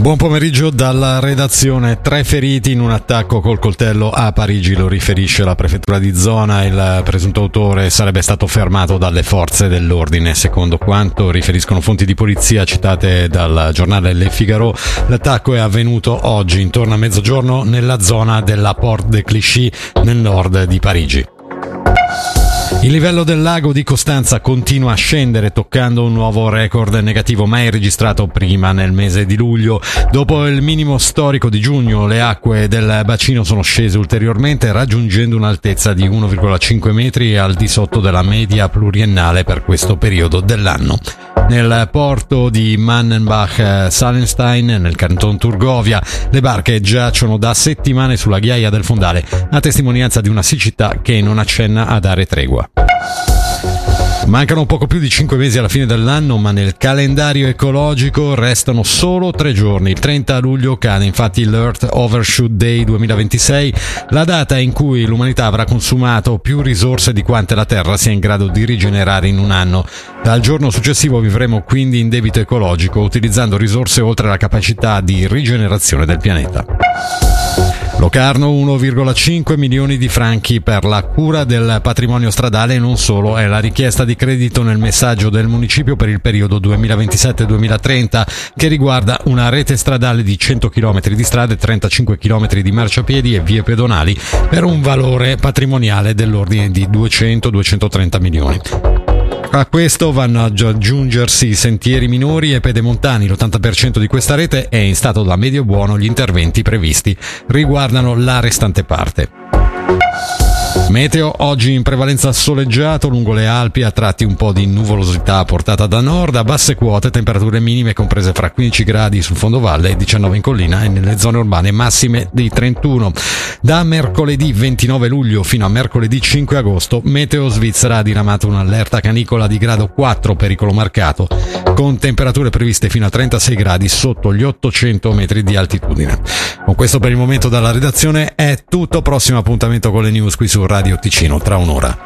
Buon pomeriggio dalla redazione. 3 feriti in un attacco col coltello a Parigi, lo riferisce la prefettura di zona. Il presunto autore sarebbe stato fermato dalle forze dell'ordine. Secondo quanto riferiscono fonti di polizia citate dal giornale Le Figaro, l'attacco è avvenuto oggi intorno a mezzogiorno nella zona della Porte de Clichy nel nord di Parigi. Il livello del lago di Costanza continua a scendere, toccando un nuovo record negativo mai registrato prima nel mese di luglio. Dopo il minimo storico di giugno, le acque del bacino sono scese ulteriormente, raggiungendo un'altezza di 1,5 metri al di sotto della media pluriennale per questo periodo dell'anno. Nel porto di Mannenbach-Salenstein, nel canton Turgovia, le barche giacciono da settimane sulla ghiaia del fondale, a testimonianza di una siccità che non accenna a dare tregua. Mancano poco più di 5 mesi alla fine dell'anno, ma nel calendario ecologico restano solo 3 giorni. Il 30 luglio cade infatti l'Earth Overshoot Day 2026, la data in cui l'umanità avrà consumato più risorse di quante la Terra sia in grado di rigenerare in un anno. Dal giorno successivo vivremo quindi in debito ecologico, utilizzando risorse oltre la capacità di rigenerazione del pianeta. Locarno, 1,5 milioni di franchi per la cura del patrimonio stradale e non solo, è la richiesta di credito nel messaggio del municipio per il periodo 2027-2030, che riguarda una rete stradale di 100 km di strade, 35 km di marciapiedi e vie pedonali per un valore patrimoniale dell'ordine di 200-230 milioni. A questo vanno ad aggiungersi sentieri minori e pedemontani. L'80% di questa rete è in stato da medio buono, gli interventi previsti riguardano la restante parte. Meteo, oggi in prevalenza soleggiato lungo le Alpi, a tratti un po' di nuvolosità portata da nord, a basse quote, temperature minime comprese fra 15 gradi sul fondovalle e 19 in collina e nelle zone urbane massime di 31. Da mercoledì 29 luglio fino a mercoledì 5 agosto, Meteo Svizzera ha diramato un'allerta canicola di grado 4, pericolo marcato, con temperature previste fino a 36 gradi sotto gli 800 metri di altitudine. Con questo per il momento dalla redazione è tutto, prossimo appuntamento con le news qui su Radio Ticino tra un'ora.